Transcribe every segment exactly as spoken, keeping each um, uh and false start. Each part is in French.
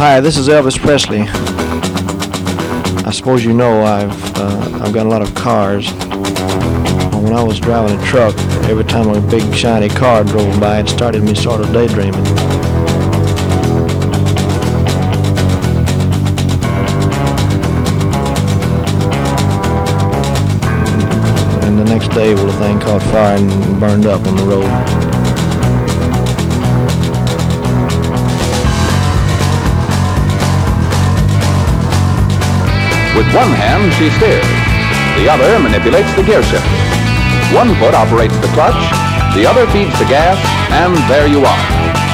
Hi, this is Elvis Presley. I suppose you know I've uh, I've got a lot of cars. When I was driving a truck, every time a big shiny car drove by, it started me sort of daydreaming. And the next day, well, the thing caught fire and burned up on the road. With one hand, she steers. The other manipulates the gear shifter. One foot operates the clutch, the other feeds the gas, and there you are.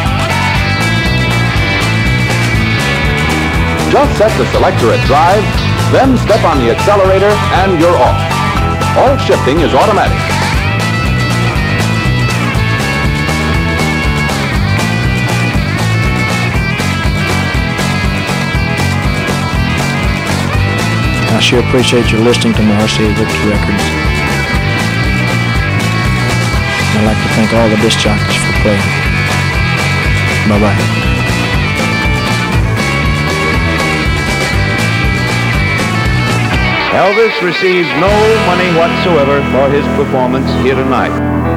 Just set the selector at drive, then step on the accelerator, and you're off. All shifting is automatic. I sure appreciate your listening to Marcy Victor Records. I'd like to thank all the disc jockeys for playing. Bye-bye. Elvis receives no money whatsoever for his performance here tonight.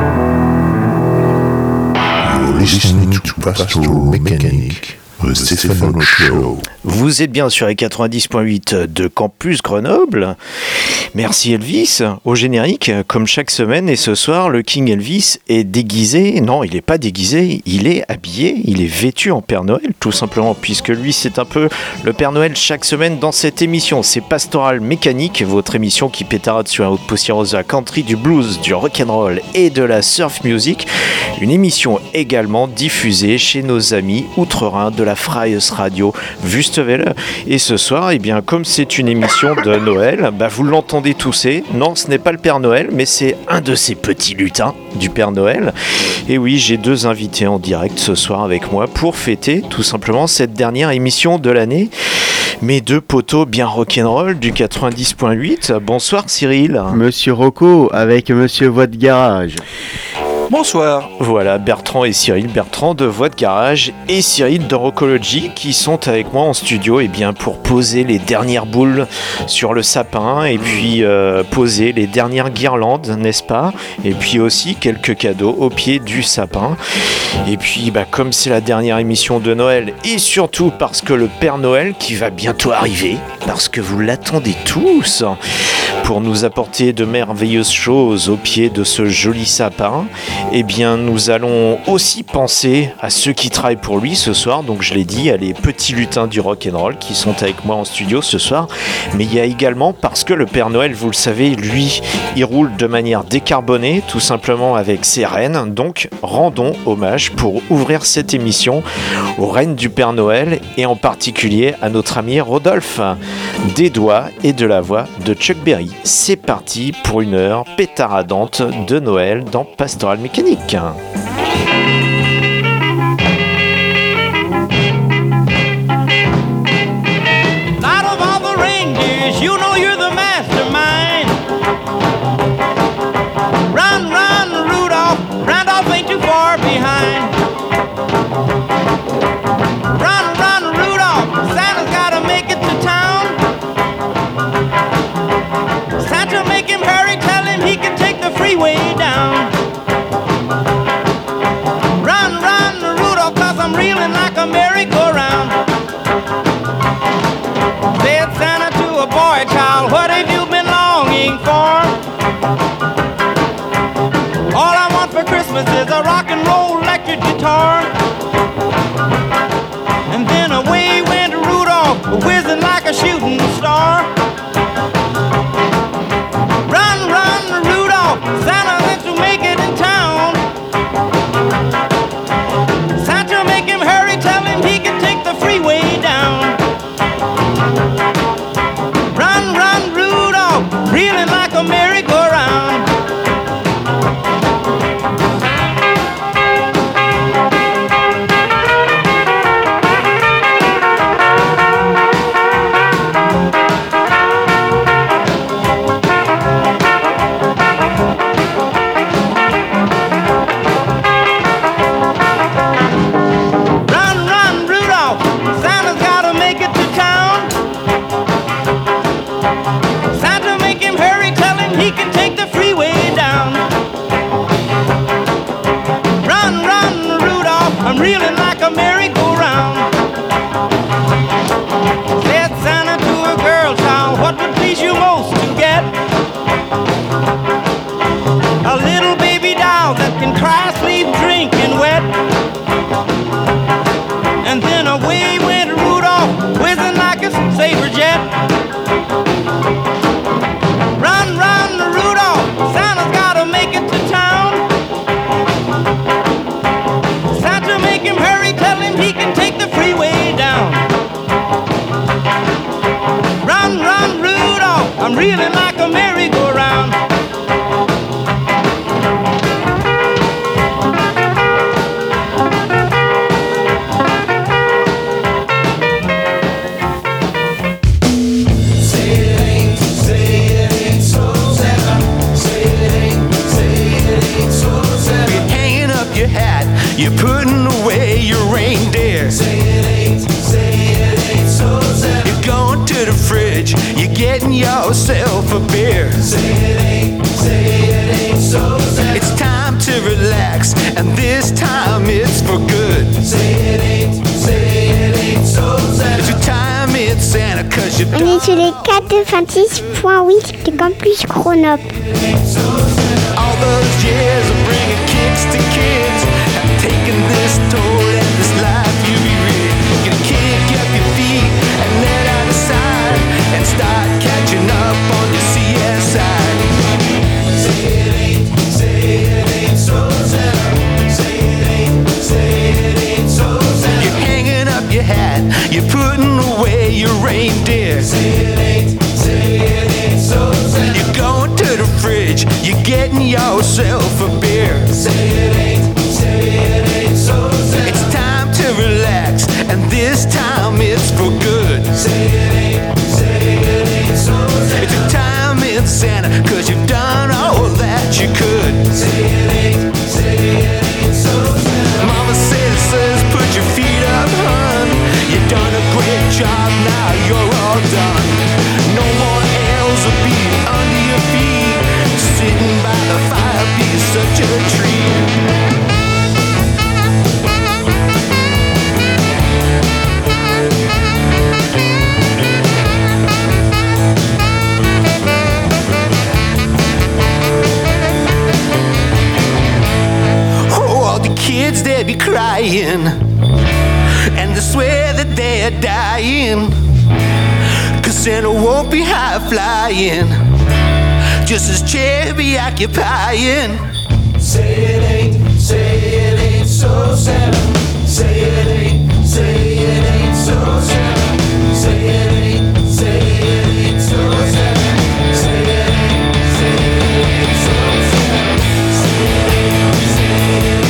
You're listening to Pastoral Mechanic, the Stephen Show. Vous êtes bien sur les quatre-vingt-dix point huit de Campus Grenoble. Merci Elvis, au générique, comme chaque semaine. Et ce soir, le King Elvis est déguisé. Non, il n'est pas déguisé, il est habillé, il est vêtu en Père Noël, tout simplement, puisque lui, c'est un peu le Père Noël chaque semaine dans cette émission. C'est Pastoral Mécanique, votre émission qui pétarade sur un haut de poussiéreuse de la country, du blues, du rock'n'roll et de la surf music. Une émission également diffusée chez nos amis outre-Rhin de la Freies Radio Wüstewelle. Et ce soir, eh bien, comme c'est une émission de Noël, bah, vous l'entendez tousser. Non, ce n'est pas le Père Noël, mais c'est un de ces petits lutins du Père Noël. Et oui, j'ai deux invités en direct ce soir avec moi pour fêter tout simplement cette dernière émission de l'année. Mes deux poteaux bien rock'n'roll du quatre-vingt-dix point huit. Bonsoir Cyril. Monsieur Rocco avec Monsieur Voix de Garage. Bonsoir. Voilà, Bertrand et Cyril, Bertrand de Voix de Garage et Cyril de Rockology qui sont avec moi en studio et bien, pour poser les dernières boules sur le sapin et puis euh, poser les dernières guirlandes, n'est-ce pas? Et puis aussi quelques cadeaux au pied du sapin. Et puis, bah, comme c'est la dernière émission de Noël et surtout parce que le Père Noël qui va bientôt arriver, parce que vous l'attendez tous, pour nous apporter de merveilleuses choses au pied de ce joli sapin, eh bien nous allons aussi penser à ceux qui travaillent pour lui ce soir. Donc je l'ai dit, il y a les petits lutins du rock'n'roll qui sont avec moi en studio ce soir, mais il y a également, parce que le Père Noël, vous le savez, lui, il roule de manière décarbonée, tout simplement avec ses rennes. Donc rendons hommage pour ouvrir cette émission aux rennes du Père Noël et en particulier à notre ami Rodolphe, des doigts et de la voix de Chuck Berry. C'est parti pour une heure pétaradante de Noël dans Pastoral Mécanique. Out of all the reindeers, you know you're the mastermind. Run, run, Rudolph, Randolph ain't too far behind. Run, run, Rudolph, Santa's gotta make it to town. Santa, make him hurry, tell him he can take the freeway down. Run, run, Rudolph, cause I'm reeling like a merry-go-round. Said Santa to a boy child, what have you been longing for? All I want for Christmas is a rock and roll electric guitar. And then away went Rudolph, whizzing like a shooting star. Run, run, Rudolph, Santa wants to make it in town. Santa, make him hurry, tell him he can take the freeway down. away went Rudolph, whizzing like a saber jet. Run, run, Rudolph, Santa's gotta make it to town. Santa, make him hurry, tell him he can take the freeway down. Run, run, Rudolph, I'm reeling like a merry-go-round. You're putting away your reindeer. Say it ain't, say it ain't so sad. You're going to the fridge, you're getting yourself a beer. Say it ain't, say it ain't so sad. It's time to relax, and this time it's for good. Say it ain't, say it ain't so sad. It's your time in Santa, cause you've On est sur les quatre-vingt-six point huit de Campus Chronop. All those years of bringing kids to kids, taking this toll and this life you be rid. You kick up your feet and let out a sigh and start catching up on your C S I. Say it ain't, say it ain't so sad. Say it ain't, say it ain't so sad. You're hanging up your hat, you're putting away your reindeer. Say it ain't, say it ain't so sad. You're going to the fridge, you're getting yourself a beer. Say it ain't, say it ain't so sad. It's time to relax, and this time it's for good. Say it ain't, say it ain't so sad. It's a time in Santa, cause you've done all that you could. Say it ain't, say it ain't so sad. Mama says, says, put your feet up, hun. You've done a great job, now you're all done. No more L's will be under your feet. Sitting by the fire, be such a treat. Kids, they be crying, and they swear that they're dying, cause Santa won't be high flying, just as chair be occupying. Say it ain't, say it ain't so Santa. Say it ain't, say it ain't so Santa. Say it ain't, say it ain't so Santa. Say it ain't, say it ain't so Santa. Say it ain't, say it ain't.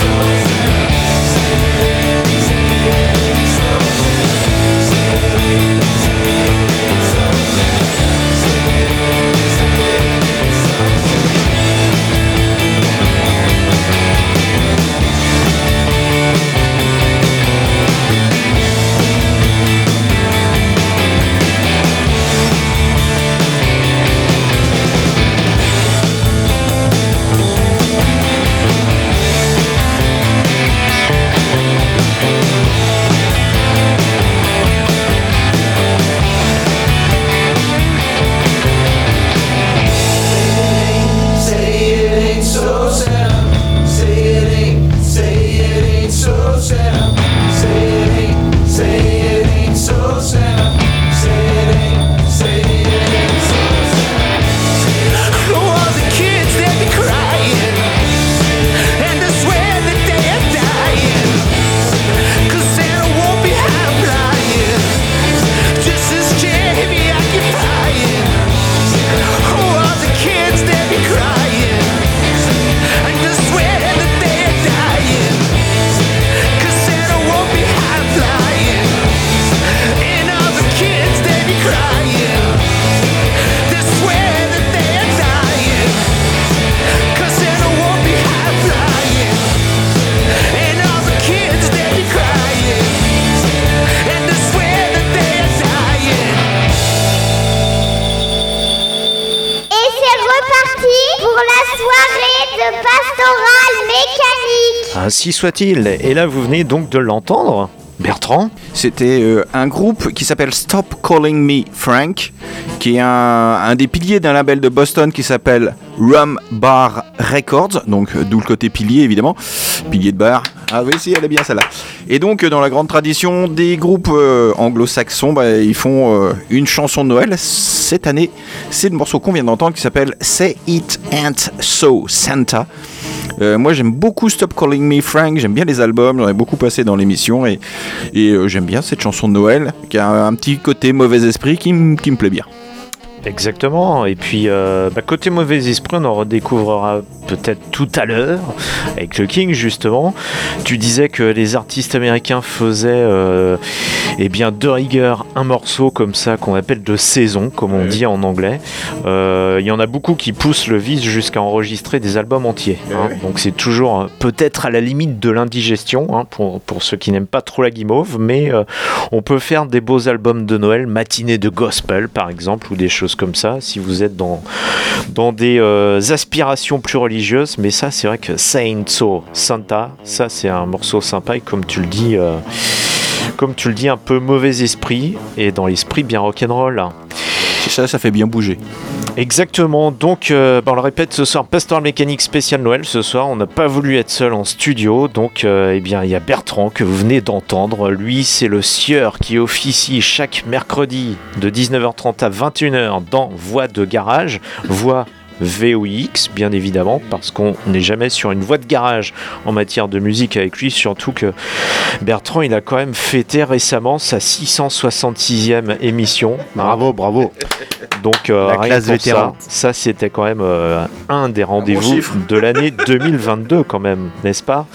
Ainsi soit-il. Et là, vous venez donc de l'entendre, Bertrand. C'était euh, un groupe qui s'appelle Stop Calling Me Frank, qui est un, un des piliers d'un label de Boston qui s'appelle Rum Bar Records, donc euh, d'où le côté pilier évidemment, pilier de bar, Ah oui, si, elle est bien celle-là. Et donc, dans la grande tradition des groupes euh, anglo-saxons, bah, ils font euh, une chanson de Noël. Cette année, c'est le morceau qu'on vient d'entendre qui s'appelle Say It Ain't So Santa. Euh, moi, j'aime beaucoup Stop Calling Me Frank. J'aime bien les albums. J'en ai beaucoup passé dans l'émission. Et, et euh, j'aime bien cette chanson de Noël qui a un petit côté mauvais esprit qui, m- qui me plaît bien. Exactement, et puis euh, bah, côté mauvais esprit, on en redécouvrira peut-être tout à l'heure avec le King justement. Tu disais que les artistes américains faisaient euh, eh bien de rigueur un morceau comme ça qu'on appelle de saison, comme on dit en anglais. Il euh, y en a beaucoup qui poussent le vice jusqu'à enregistrer des albums entiers. Hein. Donc c'est toujours euh, peut-être à la limite de l'indigestion hein, pour, pour ceux qui n'aiment pas trop la guimauve, mais euh, on peut faire des beaux albums de Noël, matinée de gospel par exemple, ou des choses comme ça, si vous êtes dans, dans des euh, aspirations plus religieuses. Mais ça, c'est vrai que Saint So Santa, ça c'est un morceau sympa et comme tu le dis, euh, comme tu le dis, un peu mauvais esprit et dans l'esprit bien rock'n'roll. Ça, ça fait bien bouger. Exactement, donc euh, bah on le répète ce soir, Pastoral Mécanique spécial Noël. Ce soir, on n'a pas voulu être seul en studio, donc euh, eh bien il y a Bertrand que vous venez d'entendre. Lui, c'est le sieur qui officie chaque mercredi de dix-neuf heures trente à vingt et une heures dans Voix de Garage. Voix V O I X bien évidemment, parce qu'on n'est jamais sur une voie de garage en matière de musique avec lui, surtout que Bertrand il a quand même fêté récemment sa six cent soixante-sixième émission. Bravo, bravo. Donc euh, La rien classe pour vétéran. ça, ça c'était quand même euh, un des rendez-vous de l'année deux mille vingt-deux quand même, n'est-ce pas?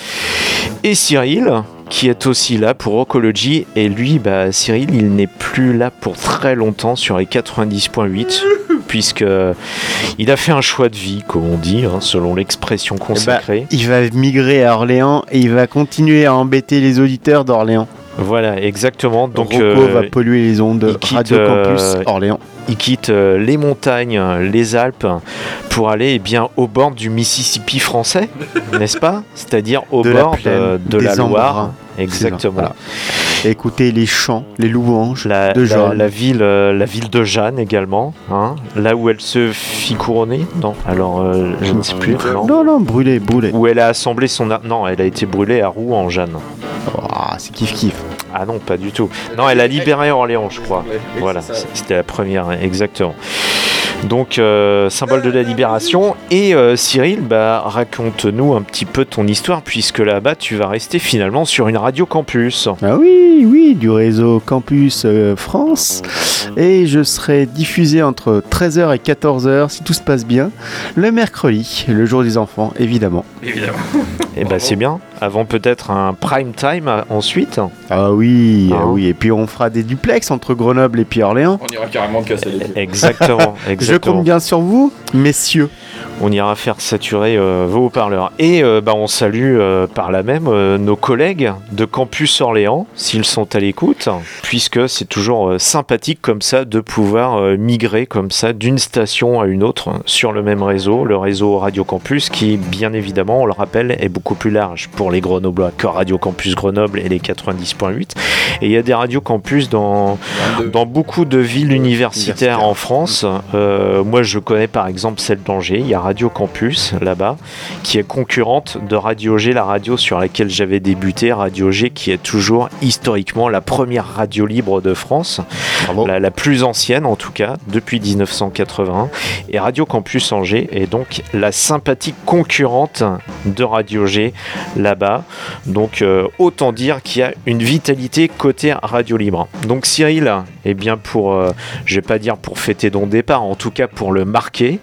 Et Cyril qui est aussi là pour Rockology, et lui, bah, Cyril, il n'est plus là pour très longtemps sur les quatre-vingt-dix point huit, puisque il a fait un choix de vie, comme on dit, hein, selon l'expression consacrée. Bah, il va migrer à Orléans et il va continuer à embêter les auditeurs d'Orléans. Voilà, exactement. Donc, Rocco euh, va polluer les ondes de Radio Campus euh, Orléans. Il quitte euh, les montagnes, les Alpes, pour aller eh bien, au bord du Mississippi français, n'est-ce pas? C'est-à-dire au de bord la plaine, de, de des la Loire. embruns. Exactement. Voilà. Écoutez les chants, les louanges la, de la, Jeanne. la, ville, euh, la ville de Jeanne également, hein, là où elle se fit couronner. Non, alors euh, je ne sais plus. Non, non, non brûlée, brûlée. Où elle a assemblé son... Ar- non, elle a été brûlée à Rouen, Jeanne. Oh, c'est kiff kiff. Ah non, pas du tout. Non, elle a libéré Orléans, je crois. Voilà, c'était la première, exactement. Donc, euh, symbole de la libération. Et euh, Cyril, bah, raconte-nous un petit peu ton histoire, puisque là-bas, tu vas rester finalement sur une radio campus. Ah oui, oui, du réseau Campus euh, France. Et je serai diffusé entre treize heures et quatorze heures, si tout se passe bien, le mercredi, le jour des enfants, évidemment. Évidemment. Et bah, c'est bien. Avant peut-être un prime time euh, ensuite. Ah oui, Ah. ah oui. Et puis on fera des duplex entre Grenoble et puis Orléans. On ira carrément casser les pieds. Exactement, Je exactement. compte bien sur vous, messieurs. On ira faire saturer euh, vos haut-parleurs. Et euh, bah, on salue euh, par là même euh, nos collègues de Campus Orléans, s'ils sont à l'écoute, puisque c'est toujours euh, sympathique comme ça de pouvoir euh, migrer comme ça d'une station à une autre hein, sur le même réseau, le réseau Radio Campus, qui bien évidemment, on le rappelle, est beaucoup plus large pour les Grenoblois que Radio Campus Grenoble et les quatre-vingt-dix point huit. Et il y a des Radio Campus dans, dans beaucoup de villes universitaires en France. Euh, moi, je connais par exemple celle d'Angers. Il y a Radio Campus là-bas, qui est concurrente de Radio G, la radio sur laquelle j'avais débuté. Radio G, qui est toujours historiquement la première radio libre de France, la, la plus ancienne en tout cas, depuis dix-neuf cent quatre-vingt-un. Et Radio Campus Angers est donc la sympathique concurrente de Radio G là-bas. Donc euh, autant dire qu'il y a une vitalité côté radio libre. Donc Cyril, eh bien pour, euh, je vais pas dire pour fêter ton départ, en tout cas pour le marquer,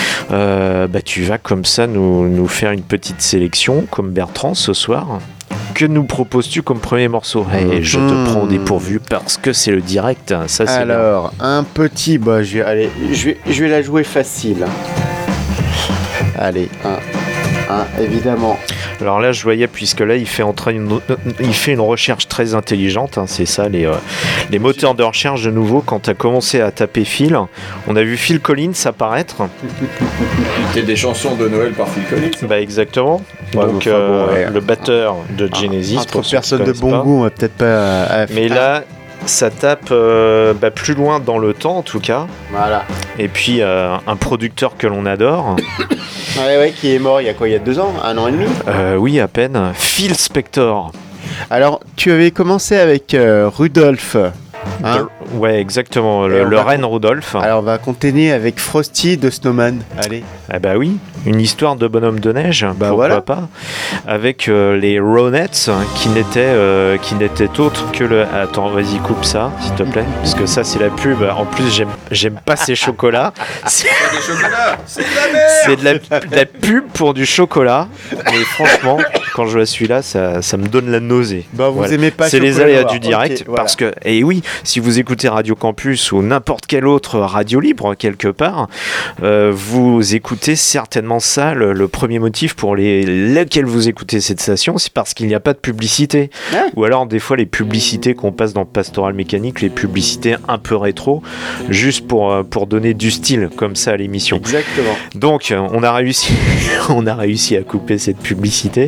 euh, bah tu vas comme ça nous, nous faire une petite sélection comme Bertrand ce soir. Que nous proposes-tu comme premier morceau? Et je te prends au dépourvu parce que c'est le direct, ça c'est Alors, bien. Un petit, bah je vais, allez, je vais, je vais la jouer facile. Allez, un, un, évidemment. Alors là, je voyais, puisque là, il fait, en train une, il fait une recherche très intelligente, hein, c'est ça, les, euh, les moteurs de recherche de nouveau, quand tu as commencé à taper Phil, on a vu Phil Collins apparaître. C'était des chansons de Noël par Phil Collins. Bah exactement. Ouais, Donc enfin, euh, bon, ouais. le batteur de Genesis. Entre pour ceux qui personnes de connaissent bon pas. goût, on va peut-être pas... Mais là, ça tape euh, bah, plus loin dans le temps en tout cas. Voilà. Et puis euh, un producteur que l'on adore. Ouais, ouais, qui est mort il y a quoi, il y a deux ans, un an et demi. Euh, oui, à peine. Phil Spector. Alors, tu avais commencé avec euh, Rudolph. Hein De- Ouais, exactement. Le, Et on le va reine con- Rudolph. Alors, on va continuer avec Frosty de Snowman. Allez. Ah bah oui, une histoire de bonhomme de neige, Bah pourquoi voilà. pas, avec euh, les Ronettes qui n'étaient euh, qui n'étaient autres que le. Attends, vas-y coupe ça, s'il te plaît, parce que ça c'est la pub. En plus j'aime j'aime pas ces chocolats. C'est Des chocolats, c'est de la merde. c'est de la, de la pub pour du chocolat. Mais franchement, quand je vois celui-là, ça, ça me donne la nausée. Bah, vous aimez pas C'est les chocolat aléas noir. du direct, Ok, voilà. parce que et oui, si vous écoutez Radio Campus ou n'importe quelle autre radio libre quelque part, euh, vous écoutez certainement ça. Le, le premier motif pour les, lesquels vous écoutez cette station, c'est parce qu'il n'y a pas de publicité. Ouais. Ou alors des fois les publicités qu'on passe dans Pastoral Mécanique, les publicités un peu rétro, juste pour, euh, pour donner du style comme ça à l'émission. Exactement. Donc euh, on a réussi, on a réussi à couper cette publicité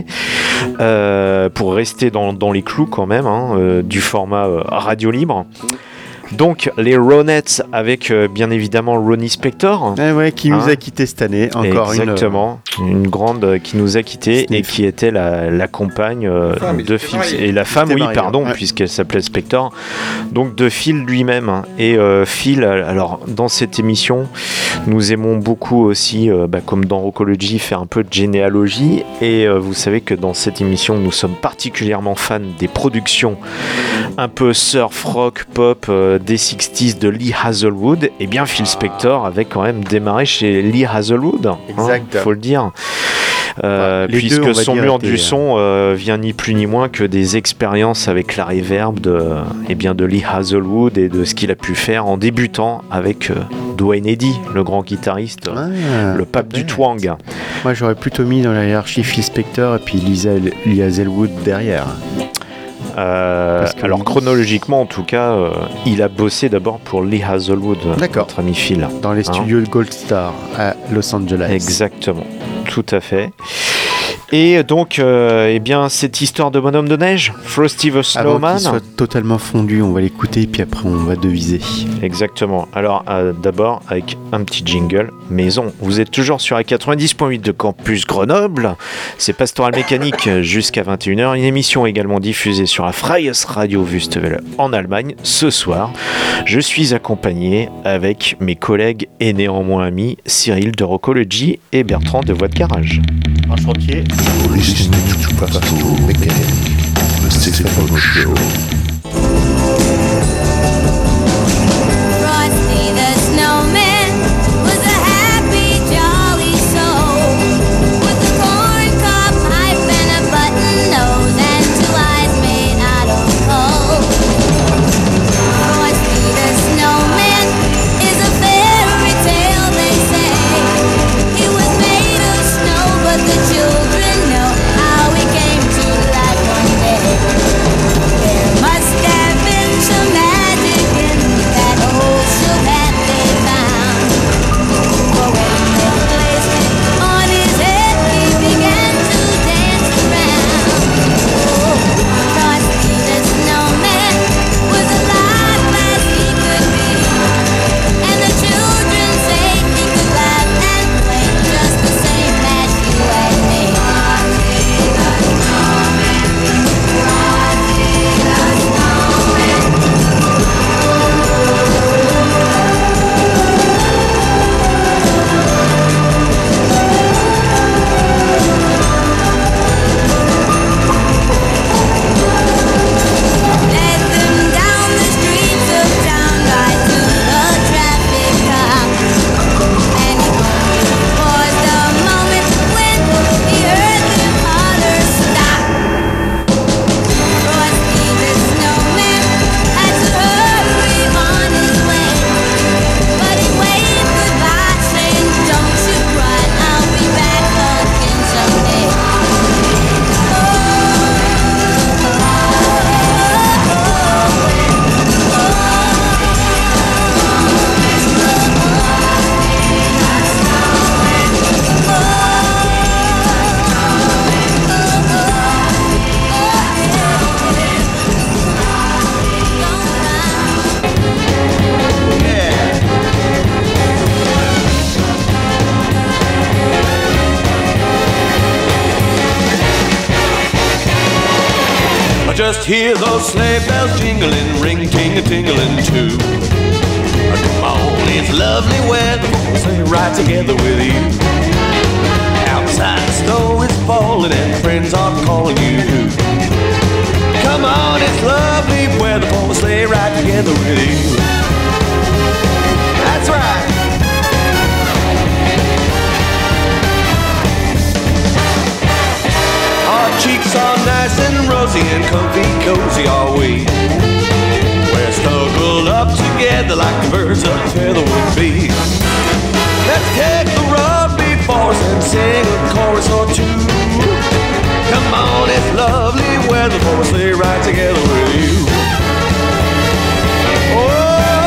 euh, pour rester dans, dans les clous quand même hein, euh, du format euh, radio libre. Donc les Ronettes avec euh, bien évidemment Ronnie Spector. Ouais, ouais, qui nous Hein a quittés cette année. Encore Exactement, une, grande euh, qui nous a quittés et Sniff. qui était la, la compagne euh, femme, il de s'était Phil. marié. Et la femme, s'était oui, marié, pardon, ouais. puisqu'elle s'appelait Spector. Donc de Phil lui-même. hein. Et euh, Phil, alors dans cette émission, nous aimons beaucoup aussi, euh, bah, comme dans Rockology, faire un peu de généalogie. Et euh, vous savez que dans cette émission, nous sommes particulièrement fans des productions un peu surf, rock, pop euh, des sixties de Lee Hazelwood. Et bien Phil Spector avait quand même démarré chez Lee Hazelwood. hein, Exact. faut le dire. Euh, Enfin, les puisque deux, on va son dire, mur étaient, du son euh, vient ni plus ni moins que des expériences avec la reverb de, eh bien, de Lee Hazelwood et de ce qu'il a pu faire en débutant avec euh, Dwayne Eddy, le grand guitariste, Ah, le pape pas du bête. twang. Moi, j'aurais plutôt mis dans la hiérarchie Phil Spector et puis Lisa Lee Hazelwood derrière. Euh, Parce que- alors chronologiquement en tout cas, euh, il a bossé d'abord pour Lee Hazelwood, D'accord. notre ami Phil. Dans les Hein. studios de Gold Star à Los Angeles. Exactement, tout à fait. Et donc, euh, eh bien, cette histoire de bonhomme de neige, Frosty the Avant Snowman. qu'il soit totalement fondu, on va l'écouter puis après on va deviser. Exactement. Alors, euh, d'abord, avec un petit jingle maison. Vous êtes toujours sur la quatre-vingt-dix point huit de Campus Grenoble. C'est Pastoral Mécanique jusqu'à vingt et une heures. Une émission également diffusée sur la Freies Radio Wüstewelle en Allemagne. Ce soir, je suis accompagné avec mes collègues et néanmoins amis Cyril de Rockology et Bertrand de Voix de Garage. Un chantier. You're listening to Pastoral Mechanic, the Stephen Show. Frosty the Snowman was a happy, jolly soul with a corncob pipe and a button nose and two eyes made out of coal. Frosty the Snowman is a fairy tale, they say. He was made of snow, but the children know how he came to life one day. There must just hear those sleigh bells jingling, ring ting a tingling too. Come on, it's lovely weather, stay right together with you. Outside the snow is falling and friends are calling you. Come on, it's lovely weather, for stay right together with you. That's right. Our cheeks are nice and rosy and comfy, cozy are we. We're snuggled up together like the birds of a feather would be. Let's take the road before us and sing a chorus or two. Come on, it's lovely weather, for us stay right together with you. Oh.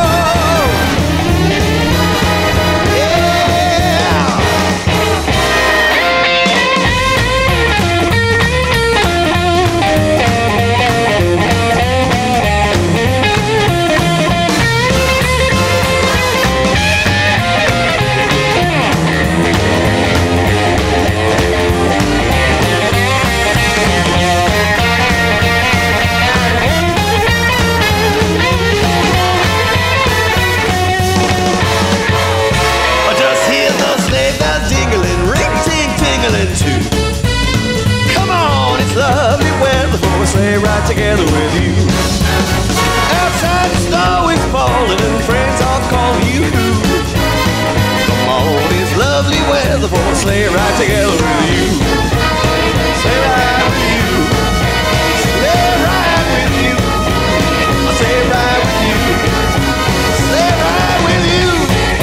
Stay right together with you. Outside the snow is falling and friends are calling you. Come on, it's lovely weather for us. Stay right together with you. Stay right with you. Stay right with you. Stay right with you. Stay right with you.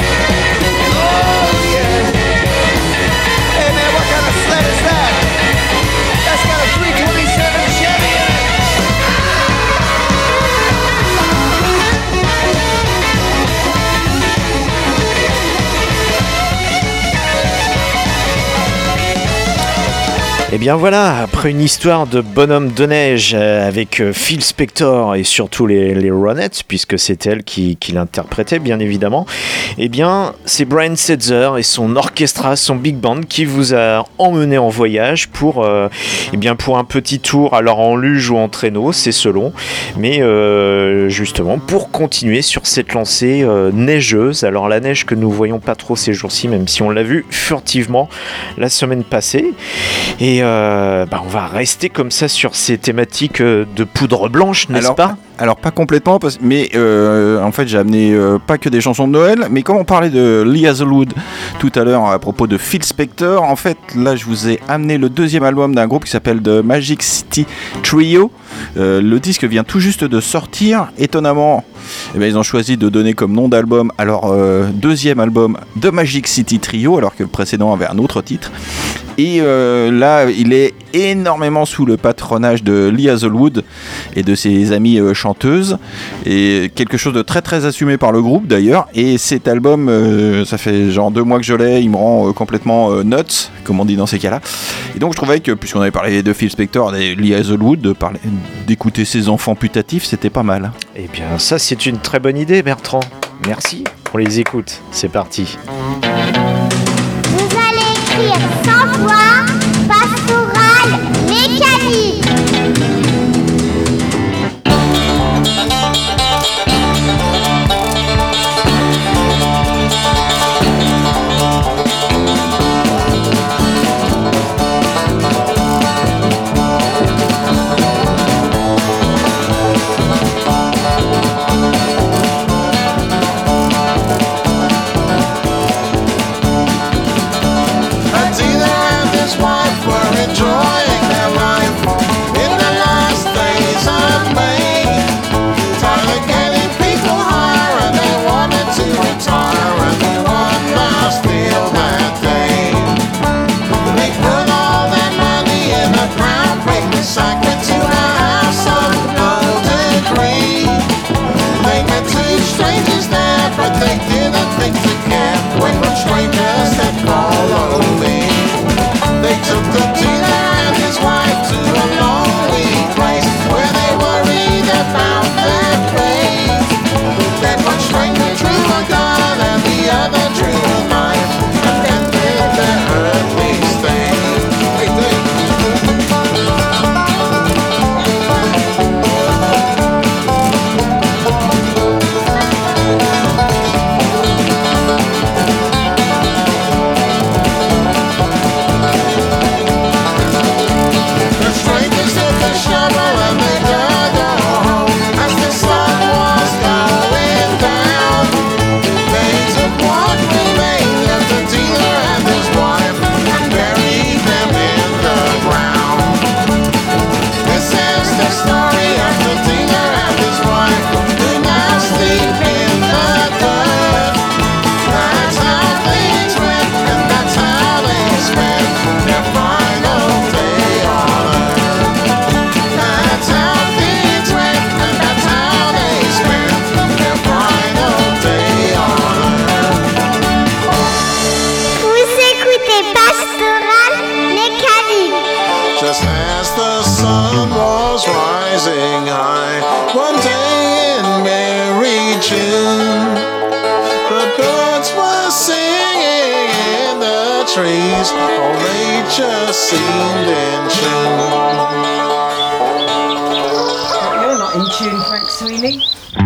Oh yeah. Hey man, what kind of sled is that? That's got a three twenty-seven Chevy. Et bien voilà, après une histoire de bonhomme de neige euh, avec euh, Phil Spector et surtout les, les Ronettes, puisque c'est elle qui, qui l'interprétait bien évidemment, et bien c'est Brian Setzer et son orchestra, son big band qui vous a emmené en voyage pour, euh, et bien pour un petit tour, alors en luge ou en traîneau, c'est selon, mais euh, justement pour continuer sur cette lancée euh, neigeuse. Alors la neige que nous voyons pas trop ces jours-ci, même si on l'a vu furtivement la semaine passée, et Euh, bah on va rester comme ça sur ces thématiques euh, de poudre blanche, n'est-ce alors, pas ? Alors pas complètement, parce, mais euh, en fait j'ai amené euh, pas que des chansons de Noël, mais comme on parlait de Lee Hazelwood tout à l'heure à propos de Phil Spector, en fait là je vous ai amené le deuxième album d'un groupe qui s'appelle The Magic City Trio. Euh, le disque vient tout juste de sortir, étonnamment eh bien, ils ont choisi de donner comme nom d'album alors euh, deuxième album The Magic City Trio, alors que le précédent avait un autre titre. Et euh, là, il est énormément sous le patronage de Lee Hazelwood et de ses amies euh, chanteuses. Et quelque chose de très très assumé par le groupe d'ailleurs. Et cet album, euh, ça fait genre deux mois que je l'ai, il me rend euh, complètement euh, nuts, comme on dit dans ces cas-là. Et donc je trouvais que, puisqu'on avait parlé de Phil Spector et Lee Hazelwood, de parler, d'écouter ses enfants putatifs, c'était pas mal. Eh bien ça c'est une très bonne idée, Bertrand. Merci, on les écoute, c'est parti. Vous allez écrire cent fois pastoral mécanique. I trees, oh, they just seemed in tune. You're not in tune, Frank Sweeney.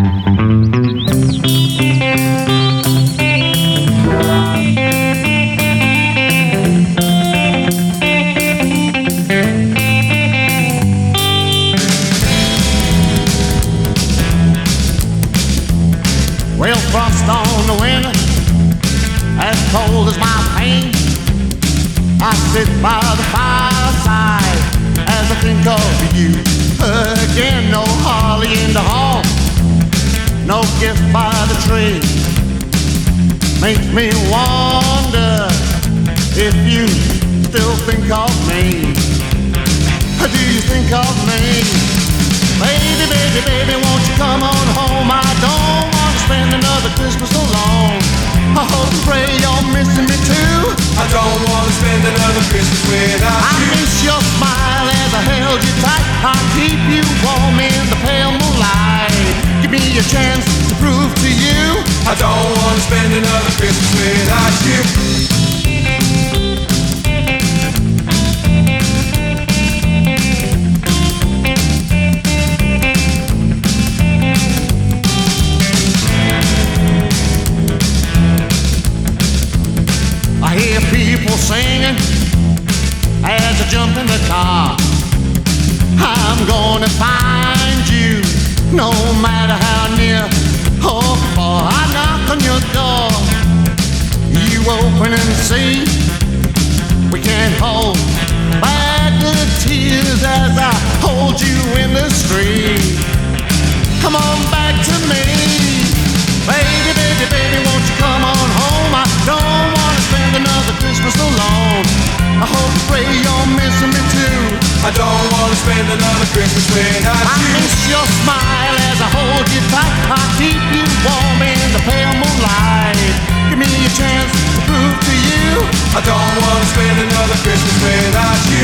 Well, frost on the winter, as cold as my pain. I sit by the fireside as I think of you. Again, no Holly in the hall, no gift by the tree. Makes me wonder if you still think of me. Do you think of me? Baby, baby, baby, won't you come on home? I don't want to spend another Christmas alone. I hope and pray you're missing me too. I don't want to spend another Christmas without I you. miss your smile as I held you tight. I keep you warm in the pale moonlight. Give me a chance to prove to you I don't want to spend another Christmas without you. I hear people singing as I jump in the car. I'm gonna find you, no matter how near or far. I knock on your door, you open and see. We can't hold back the tears as I hold you in the street. Come on back to me, baby, baby, baby, won't you come on home? I don't wanna spend another Christmas alone. I hope and pray you're missing me too. I don't want to spend another Christmas without I you. miss your smile as I hold you tight. I keep you warm in the pale moonlight. Give me a chance to prove to you I don't want to spend another Christmas without you.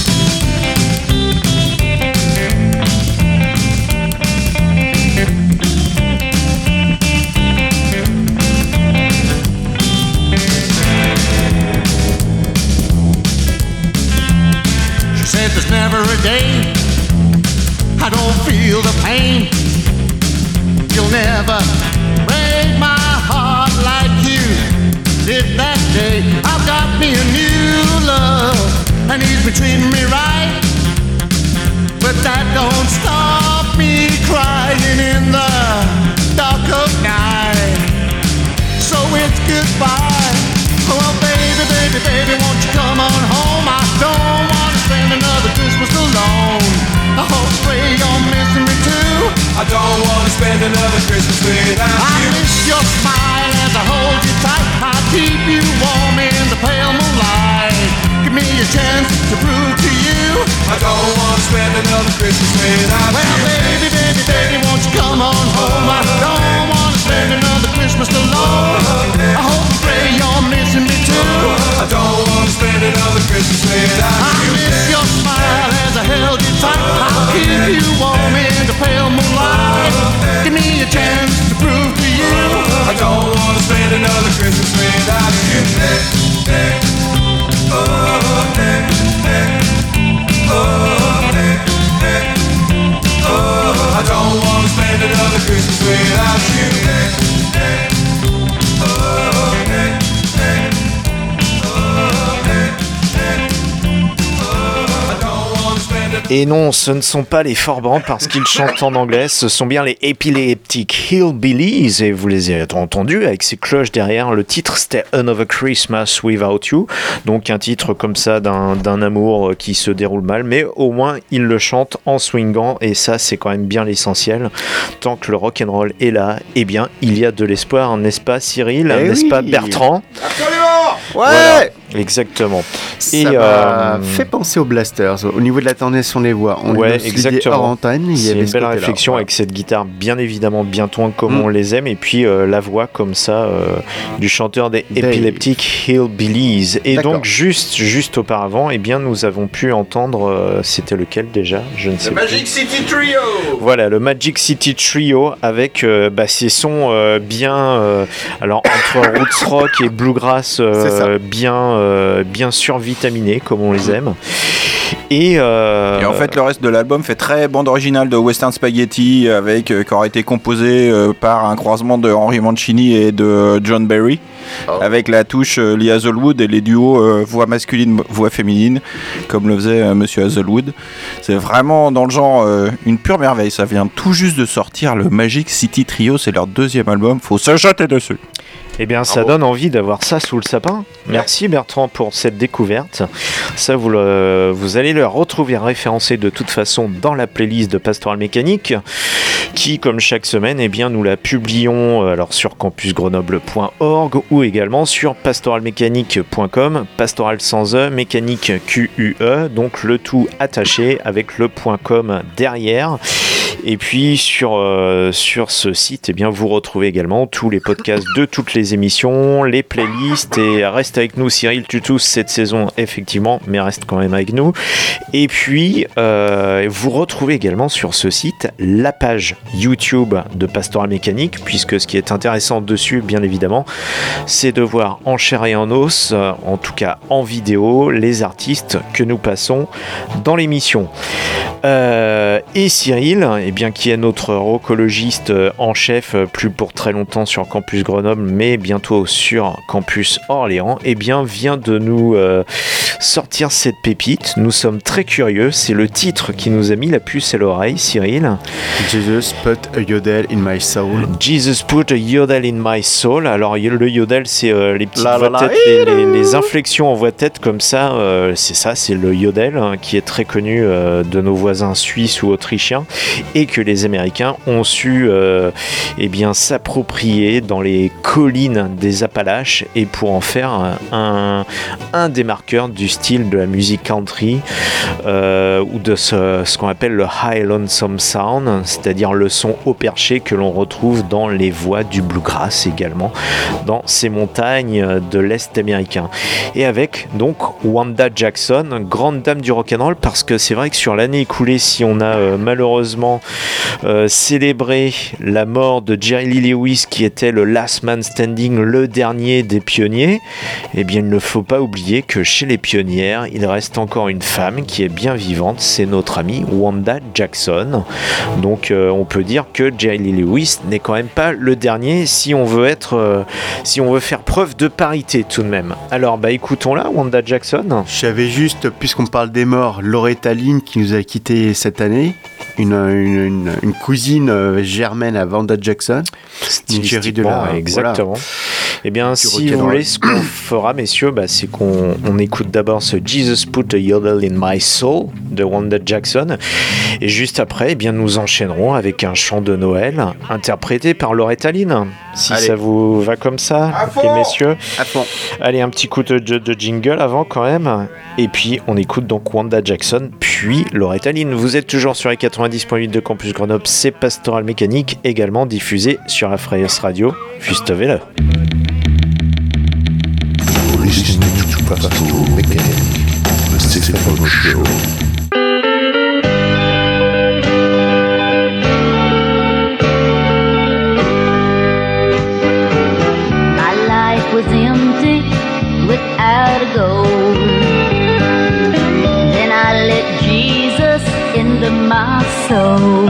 Said there's never a day I don't feel the pain. You'll never break my heart like you did that day. I've got me a new love and he's been treating me right, but that don't stop me crying in the dark of night. So it's goodbye. Oh baby, baby, baby, won't you come on home? I don't wanna spend another Christmas alone. I hope and pray you're missing me too. I don't want to spend another Christmas without I you. miss your smile as I hold you tight. I keep you warm in the pale moonlight. Give me a chance to prove to you I don't want to spend another Christmas without well, you. Well baby, baby, baby, won't you come on home? I don't wanna spend another Christmas alone. I hope and pray you're missing me too. I don't want to spend another Christmas without I you. miss your smile as I held you tight. I'll keep you warm in the pale moonlight. Give me a chance to prove to you I don't want to spend another Christmas without you. Oh, eh, eh, oh, eh, eh, oh, I don't want to spend another Christmas without you. Oh, eh, eh, oh, eh, eh, oh, I don't want to spend another. Et non, ce ne sont pas les Forbans parce qu'ils chantent en anglais, ce sont bien les Epileptic Hillbillies, et vous les avez entendus avec ces cloches derrière. Le titre c'était Another Christmas Without You, donc un titre comme ça d'un, d'un amour qui se déroule mal, mais au moins ils le chantent en swingant, et ça c'est quand même bien l'essentiel. Tant que le rock'n'roll est là, eh bien il y a de l'espoir, n'est-ce pas Cyril, Eh n'est-ce oui. pas Bertrand? Absolument. Ouais. Voilà, exactement. Ça Et, m'a euh, fait penser aux Blasters au niveau de la tournation des voix. On ouais, le suivait exactement. hors antenne, il y C'est avait une ce belle côté-là. réflexion Voilà. avec cette guitare bien évidemment bien toin comme Mm. on les aime, et puis euh, la voix comme ça euh, du chanteur des Dave. Epileptic Hillbillies. Et D'accord. donc juste juste auparavant, eh bien nous avons pu entendre euh, c'était lequel déjà, je ne sais Le plus. Magic City Trio. Voilà, le Magic City Trio avec euh, bah, ces sons euh, bien, euh, alors entre roots rock et bluegrass, euh, C'est ça. bien euh, bien survitaminés comme on les aime. Et, euh, Et en fait, le reste de l'album fait très bande originale de Western Spaghetti, avec euh, qui aurait été composé euh, par un croisement de Henry Mancini et de John Barry, oh. avec la touche euh, Lee Hazelwood et les duos euh, voix masculine, voix féminine, comme le faisait euh, Monsieur Hazelwood. C'est vraiment dans le genre euh, une pure merveille. Ça vient tout juste de sortir, le Magic City Trio, c'est leur deuxième album. Faut se jeter dessus. Eh bien, ça donne envie d'avoir ça sous le sapin. Merci Bertrand pour cette découverte. Ça, vous, le, vous allez le retrouver référencé de toute façon dans la playlist de Pastoral Mécanique, qui, comme chaque semaine, eh bien, nous la publions alors sur campus grenoble point org ou également sur pastoral mécanique point com, pastoral sans E, mécanique Q U E, donc le tout attaché avec le .com derrière. Et puis sur, euh, sur ce site, eh bien, vous retrouvez également tous les podcasts de toutes les émissions, les playlists, et reste avec nous Cyril Tutus cette saison effectivement, mais reste quand même avec nous. Et puis euh, vous retrouvez également sur ce site la page YouTube de Pastoral Mécanique, puisque ce qui est intéressant dessus, bien évidemment, c'est de voir en chair et en os, en tout cas en vidéo, les artistes que nous passons dans l'émission. Euh, et Cyril, eh bien, qui est notre rocologiste en chef, plus pour très longtemps sur Campus Grenoble, mais bientôt sur Campus Orléans, eh bien, vient de nous euh, sortir cette pépite. Nous sommes très curieux. C'est le titre qui nous a mis la puce à l'oreille, Cyril. Jesus put a yodel in my soul. Jesus put a yodel in my soul. Alors, le yodel, c'est euh, les petites la, voix la, tête, les, les, les inflexions en voix tête comme ça. Euh, c'est ça, c'est le yodel, hein, qui est très connu euh, de nos voisins suisses ou autrichiens, et que les Américains ont su euh, eh bien, s'approprier dans les collines des Appalaches, et pour en faire un, un, un des marqueurs du style de la musique country, euh, ou de ce, ce qu'on appelle le High Lonesome Sound, c'est-à-dire le son haut perché que l'on retrouve dans les voies du bluegrass également, dans ces montagnes de l'Est américain. Et avec donc Wanda Jackson, grande dame du rock'n'roll, parce que c'est vrai que sur l'année écoulée, si on a euh, malheureusement euh, célébré la mort de Jerry Lee Lewis, qui était le last man standing, le dernier des pionniers, eh bien il ne faut pas oublier que chez les pionnières, il reste encore une femme qui est bien vivante, c'est notre amie Wanda Jackson. Donc euh, on peut dire que Jerry Lee Lewis n'est quand même pas le dernier, si on veut être, euh, si on veut faire preuve de parité tout de même. Alors bah écoutons-la, Wanda Jackson. J'avais juste, puisqu'on parle des morts, Loretta Lynn qui nous a quittés cette année, une, une, une, une cousine euh, germaine à Wanda Jackson, une chérie de la... Exactement. Voilà. Eh bien, Du si vous voulez, ce qu'on fera, messieurs, bah, c'est qu'on on écoute d'abord ce Jesus Put a Yodel in My Soul de Wanda Jackson, et juste après, eh bien, nous enchaînerons avec un chant de Noël interprété par Loretta Lynn. Si Allez. Ça vous va comme ça, les messieurs. À fond. Allez, un petit coup de, de, de jingle avant quand même, et puis on écoute donc Wanda Jackson, puis Loretta Lynn. Vous êtes toujours sur les quatre-vingt-dix point huit de Campus Grenoble, c'est Pastoral Mécanique, également diffusé sur la Freyers Radio. Juste-le. Listening to Pastoral Mécanique, the Stéphane Show. My life was empty without a goal. Then I let Jesus into my soul.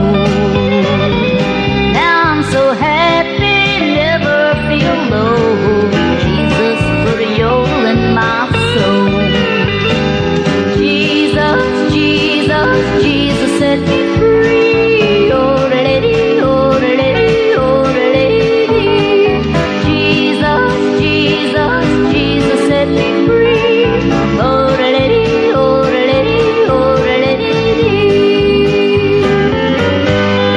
Now I'm so happy, never feel low. Jesus put a yodel in my soul. Jesus, Jesus, Jesus set me free. Oh, lady, oh, lady, oh, lady. Jesus, Jesus, Jesus set me free. Oh, lady, oh, lady, oh, lady.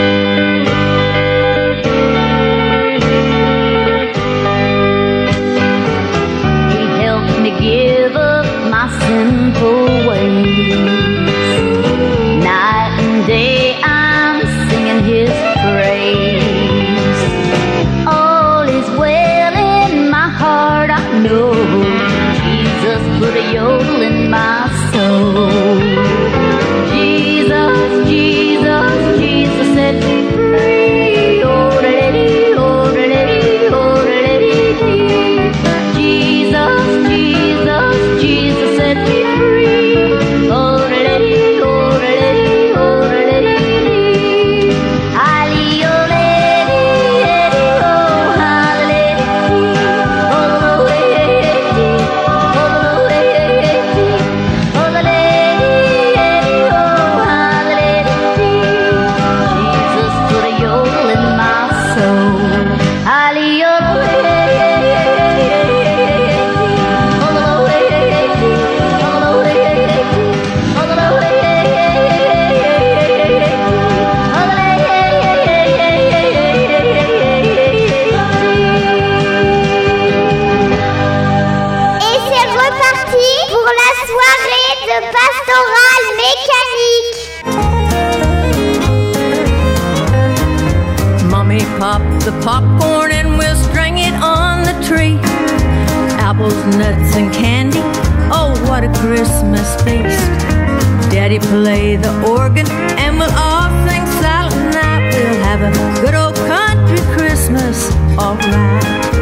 popcorn and we'll string it on the tree. Apples, nuts, and candy. Oh, what a Christmas feast. Daddy play the organ and we'll all sing Silent Night. We'll have a good old country Christmas, alright.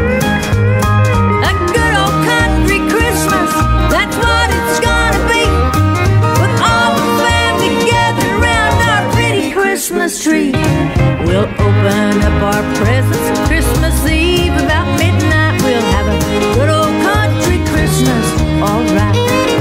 A good old country Christmas, that's what it's gonna be. With all the family gathered around our pretty Christmas tree. We'll open up our presents Christmas Eve about midnight. We'll have a good old country Christmas, alright.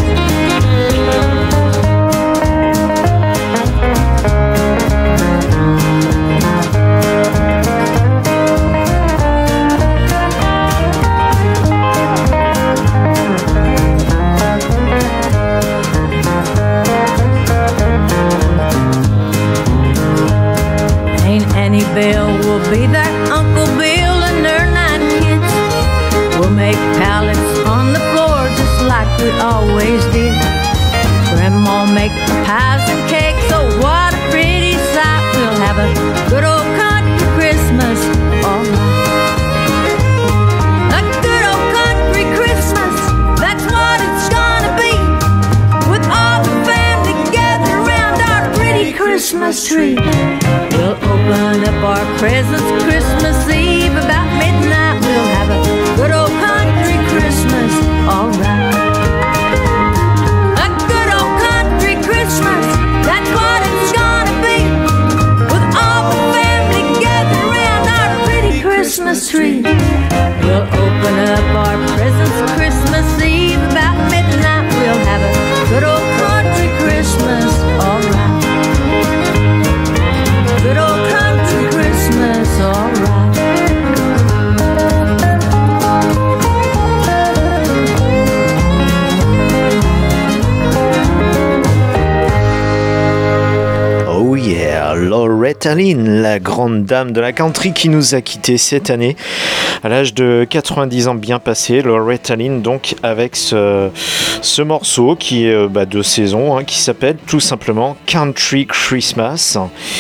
Annie Bell will be there, Uncle Bill and their nine kids. We'll make pallets on the floor just like we always did. Grandma make the pies and cakes, oh what a pretty sight. We'll have a good old country Christmas, alright. A good old country Christmas, that's what it's gonna be. With all the family gathered around our pretty Christmas tree. We'll open up our presents Christmas Eve about midnight. We'll have a good old country Christmas, alright. A good old country Christmas, that's what it's gonna be. With all the family gathered around our pretty Christmas tree. We'll open up our presents Christmas Eve about midnight. We'll have a good old country Christmas, alright. Good old country Christmas, alright. Oh yeah, Loretta Lynn, la grande dame de la country qui nous a quittés cette année à l'âge de quatre-vingt-dix ans bien passé. Loretta Lynn donc avec ce, ce morceau qui est bah, de saison, hein, qui s'appelle tout simplement Country Christmas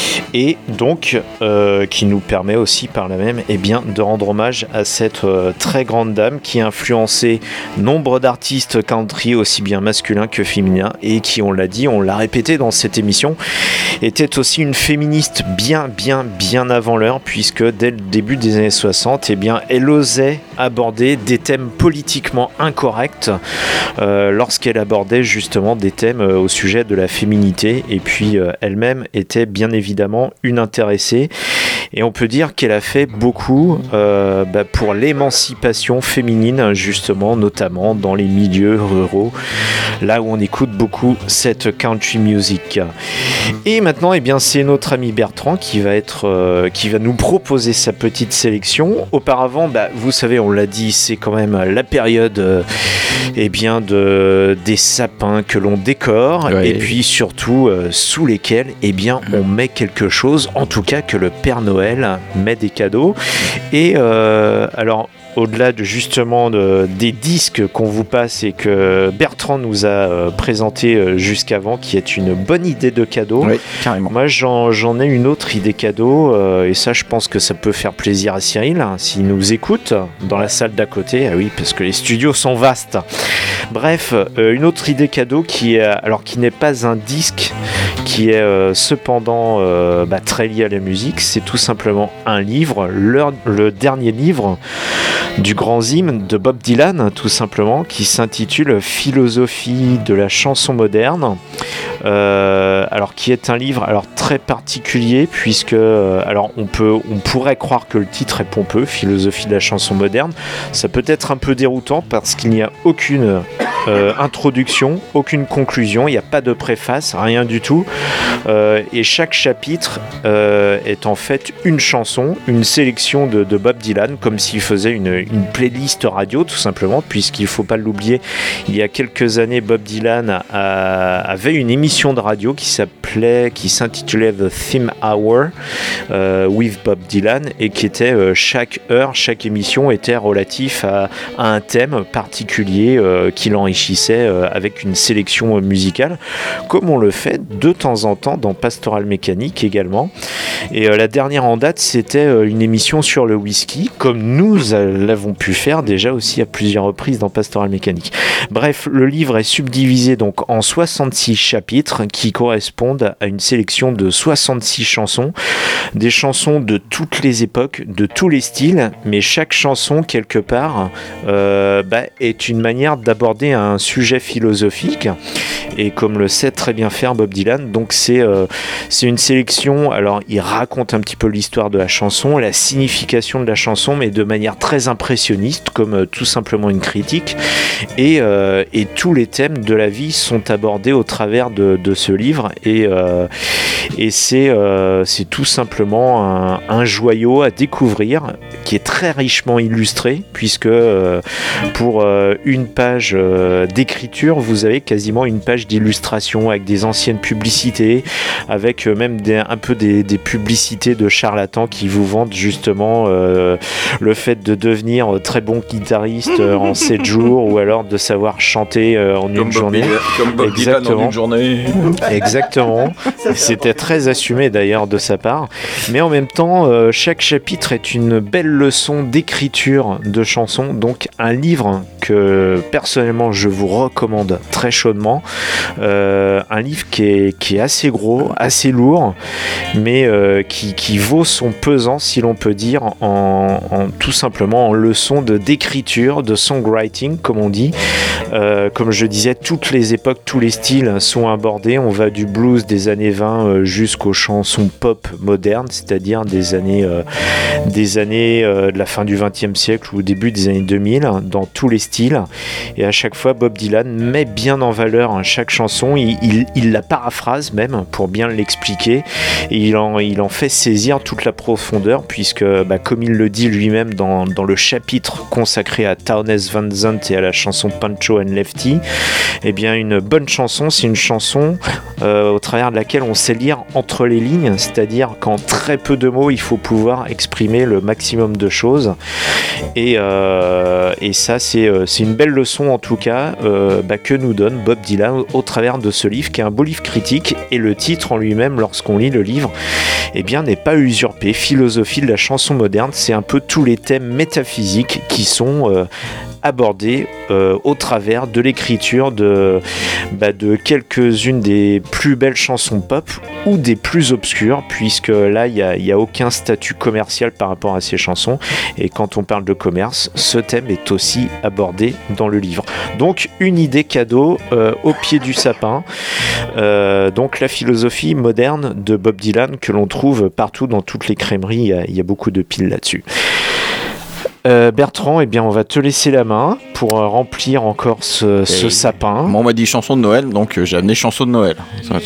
et donc euh, qui nous permet aussi par là même eh bien, de rendre hommage à cette euh, très grande dame qui a influencé nombre d'artistes country aussi bien masculins que féminins et qui, on l'a dit, on l'a répété dans cette émission, était aussi une féministe bien bien bien avant l'heure puisque dès le début des années soixante eh bien, elle osait aborder des thèmes politiquement incorrects euh, lorsqu'elle abordait justement des thèmes euh, au sujet de la féminité et puis euh, elle-même était bien évidemment une intéressée et on peut dire qu'elle a fait beaucoup euh, bah, pour l'émancipation féminine justement notamment dans les milieux ruraux là où on écoute beaucoup cette country music. Et maintenant eh bien, c'est notre ami Bertrand qui va, être, euh, qui va nous proposer sa petite sélection. Auparavant bah, vous savez on l'a dit c'est quand même la période euh, eh bien, de, des sapins que l'on décore ouais. Et puis surtout euh, sous lesquels eh bien, on met quelque chose, en tout cas que le Père Noël met des cadeaux et euh, alors au-delà de justement de, des disques qu'on vous passe et que Bertrand nous a euh, présenté euh, jusqu'avant, qui est une bonne idée de cadeau. Oui, carrément. Moi, j'en, j'en ai une autre idée cadeau, euh, et ça, je pense que ça peut faire plaisir à Cyril, hein, s'il nous écoute dans la salle d'à côté. Ah oui, parce que les studios sont vastes. Bref, euh, une autre idée cadeau qui est, alors qui n'est pas un disque, qui est euh, cependant euh, bah, très lié à la musique. C'est tout simplement un livre, le, le dernier livre du grand hymne de Bob Dylan, tout simplement, qui s'intitule Philosophie de la chanson moderne. Euh, alors qui est un livre alors très particulier puisque euh, alors on peut on pourrait croire que le titre est pompeux, Philosophie de la chanson moderne. Ça peut être un peu déroutant parce qu'il n'y a aucune euh, introduction, aucune conclusion, il n'y a pas de préface, rien du tout. Euh, et chaque chapitre euh, est en fait une chanson, une sélection de, de Bob Dylan, comme s'il faisait une, une playlist radio tout simplement, puisqu'il ne faut pas l'oublier, il y a quelques années Bob Dylan a, avait une émission de radio qui s'appelait, qui s'intitulait The Theme Hour euh, with Bob Dylan et qui était euh, chaque heure, chaque émission était relatif à, à un thème particulier euh, qui l'enrichissait s'enrichissait euh, avec une sélection euh, musicale, comme on le fait de temps en temps dans Pastoral Mécanique également. Et euh, la dernière en date, c'était euh, une émission sur le whisky, comme nous euh, l'avons pu faire déjà aussi à plusieurs reprises dans Pastoral Mécanique. Bref, le livre est subdivisé donc en soixante-six chapitres qui correspondent à une sélection de soixante-six chansons, des chansons de toutes les époques, de tous les styles, mais chaque chanson, quelque part, euh, bah, est une manière d'aborder un sujet philosophique, et comme le sait très bien faire Bob Dylan, donc c'est, euh, c'est une sélection, alors il raconte un petit peu l'histoire de la chanson, la signification de la chanson, mais de manière très impressionniste, comme euh, tout simplement une critique, et, euh, et tous les thèmes de la vie sont abordés au travers de, de ce livre, et, euh, et c'est, euh, c'est tout simplement un, un joyau à découvrir, qui est très richement illustré, puisque euh, pour euh, une page euh, d'écriture, vous avez quasiment une page d'illustration avec des anciennes publicités, avec euh, même des, un peu des, des publicités de charlatans qui vous vendent justement euh, le fait de devenir très bon guitariste euh, en sept jours, ou alors de savoir chanter euh, en comme une Bob journée. Dylan, comme Bob Dylan en une journée. Exactement. C'était très assumé d'ailleurs de sa part. Mais en même temps, euh, chaque chapitre est une belle leçon d'écriture de chansons. Donc un livre que personnellement je vous recommande très chaudement. Euh, un livre qui est, qui est assez gros, assez lourd, mais euh, qui, qui vaut son pesant, si l'on peut dire, en, en tout simplement en leçon de, d'écriture, de songwriting, comme on dit. Euh, comme je disais, toutes les époques, tous les styles sont abordés. On va du blues des années vingt euh, jusqu'aux chansons pop modernes, c'est-à-dire des années, euh, des années euh, de la fin du vingtième siècle ou début des années deux mille, dans tous les styles. Et à chaque fois, Bob Dylan met bien en valeur hein, chaque chanson. Il, il, il la paraphrase même pour bien l'expliquer. Et il en, il en fait saisir toute la profondeur, puisque, bah, comme il le dit lui-même dans, dans le chapitre consacré à Townes Van Zandt et à la chanson Pancho and Lefty, eh bien, une bonne chanson, c'est une chanson euh, au travers de laquelle on sait lire entre les lignes, c'est-à-dire qu'en très peu de mots, il faut pouvoir exprimer le maximum de choses. Et, euh, et ça, c'est, c'est une belle leçon, en tout cas, euh, bah, que nous donne Bob Dylan au, au travers de ce livre, qui est un beau livre critique, et le titre en lui-même, lorsqu'on lit le livre, eh bien, n'est pas usurpé. Philosophie de la chanson moderne, c'est un peu tous les thèmes métaphysiques qui sont euh, abordés euh, au travers de l'écriture de, bah, de quelques-unes des plus belles chansons pop ou des plus obscures, puisque là, il n'y a, y a aucun statut commercial par rapport à ces chansons. Et quand on parle de commerce, ce thème est aussi abordé dans le livre. Donc, une idée cadeau euh, au pied du sapin. Euh, donc, la philosophie moderne de Bob Dylan, que l'on trouve partout dans toutes les crèmeries. Il y a, il y a beaucoup de piles là-dessus. Euh, Bertrand, eh bien, on va te laisser la main pour euh, remplir encore ce, ce sapin. Moi, on m'a dit chanson de Noël, donc euh, j'ai amené chanson de Noël.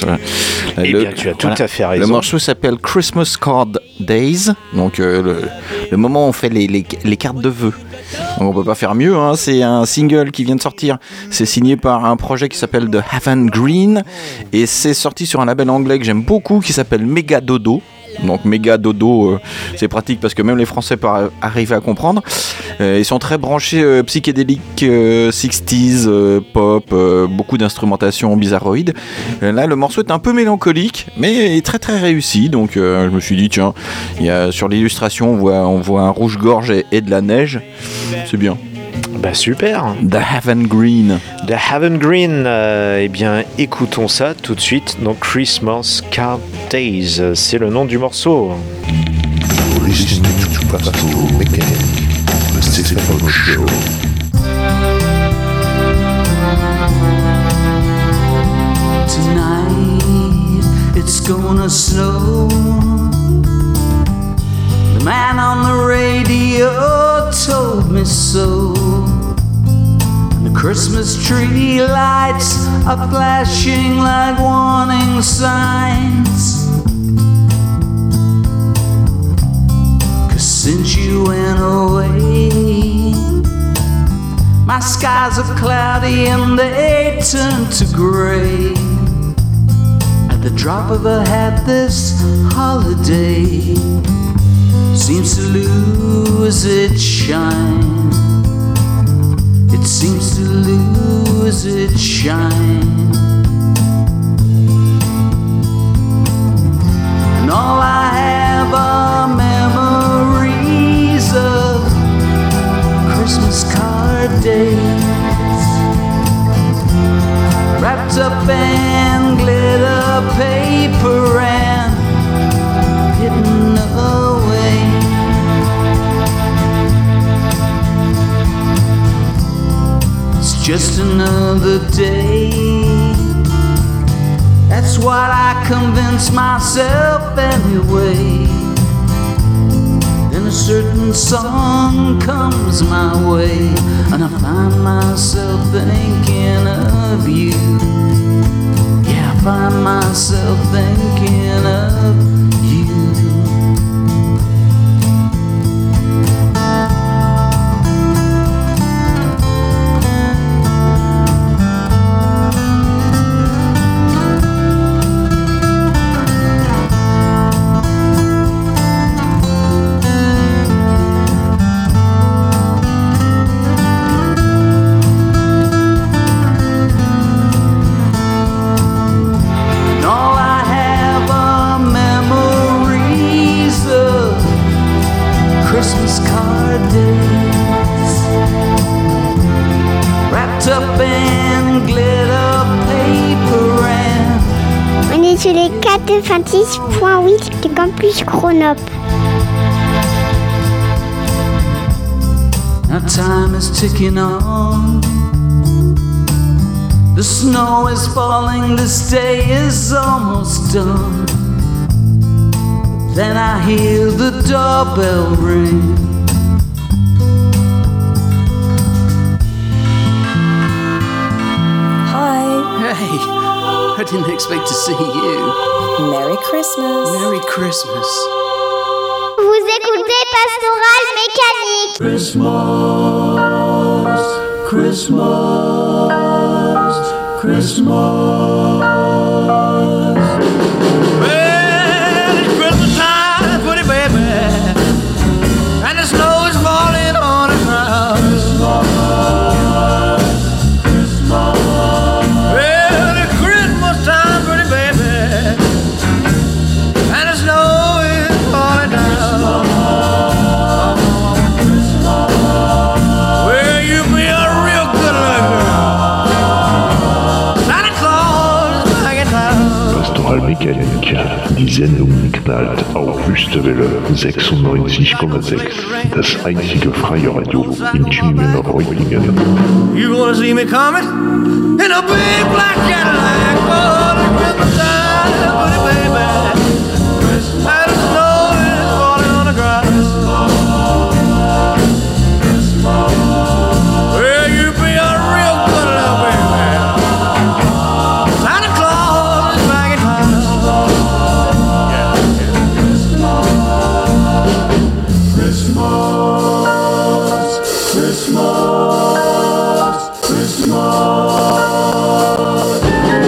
Eh le, bien, tu as tout voilà. à fait raison. Le morceau s'appelle Christmas Card Days, donc euh, le, le moment où on fait les, les, les cartes de vœux. Donc on peut pas faire mieux, hein. C'est un single qui vient de sortir. C'est signé par un projet qui s'appelle The Haven Green, et c'est sorti sur un label anglais que j'aime beaucoup qui s'appelle Mega Dodo. Donc méga dodo, euh, c'est pratique parce que même les Français peuvent arriver à comprendre. Euh, ils sont très branchés euh, psychédéliques, euh, soixante, euh, pop, euh, beaucoup d'instrumentation bizarroïde. Euh, là, le morceau est un peu mélancolique, mais est très très réussi. Donc euh, je me suis dit, tiens, il y a, sur l'illustration, on voit, on voit un rouge-gorge et, et de la neige. C'est bien. Bah super. The Haven Green. The Haven Green. Euh, eh bien, écoutons ça tout de suite. Donc Christmas Card Days, c'est le nom du morceau. Listening to Pastoral Mécanique, le Stéphane Show. Tonight it's gonna snow. The man on the radio told me so. And the Christmas tree lights are flashing like warning signs. 'Cause since you went away, my skies are cloudy and they turn to gray. At the drop of a hat, this holiday seems to lose its shine. It seems to lose exquisite shine. And all I have are memories of Christmas card days, wrapped up in glitter paper and hidden away. It's just another day. That's what I convince myself anyway. Then a certain song comes my way, and I find myself thinking of you. Yeah, I find myself thinking of you. Christmas card days, wrapped up in glitter paper and... On est sur les quatre-vingt-six point huit de Campus Chronop. Now time is ticking on. The snow is falling, this day is almost done. Then I hear the doorbell ring. Hi. Hey, I didn't expect to see you. Merry Christmas. Merry Christmas. Vous écoutez Pastoral Mécanique. Christmas, Christmas, Christmas. Well, it's Christmas time, pretty baby, and the snow is falling on the ground. Christmas, Christmas. Well, it's Christmas time, pretty baby, and the snow is falling down. Christmas, well, you be a real good little girl. Santa Claus is back in town. Pastoral Mécanique, diesen Umknallt auf Wüstewelle sechsundneunzig Komma sechs, das einzige freie Radio in Tübingen-Reutlingen. You gonna see me coming in a big black Cadillac? Oh, the Christmas time, pretty baby. And the snow is falling on the ground. Well, you be a real good little baby. Santa Claus is back in town. Christmas, Christmas, Christmas.